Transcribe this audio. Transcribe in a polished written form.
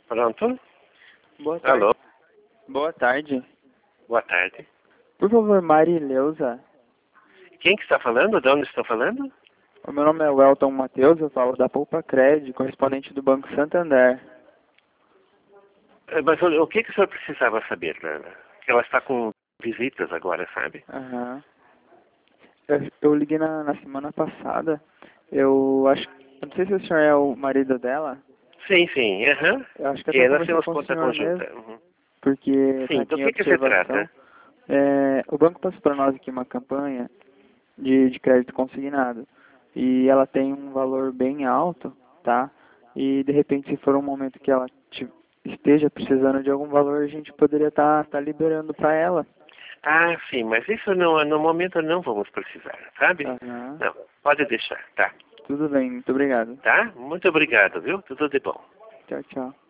Pronto? Boa tarde. Alô? Boa tarde. Boa tarde. Por favor, Marileuza. Quem que está falando? De onde estou falando? O meu nome é Welton Matheus, eu falo da Poupa Cred, correspondente do Banco Santander. Mas o que que o senhor precisava saber, Nana? Que ela está com visitas agora, sabe? Aham. Eu liguei na semana passada. Eu acho. Eu não sei se o senhor é o marido dela. Sim, sim. Aham. Eu acho que até E nós conversei temos com o conta senhor conjunta. mesmo, Uhum. porque tá Sim, do aqui em que se observação. trata? O banco passou para nós aqui uma campanha de crédito consignado. E ela tem um valor bem alto, tá? E de repente, se for um momento que ela esteja precisando de algum valor, a gente poderia estar liberando para ela. Ah, sim, mas isso não, no momento não vamos precisar, sabe? Aham. Não, pode deixar, tá? Tudo bem, muito obrigado. Tá? Muito obrigado, viu? Tudo de bom. Tchau, tchau.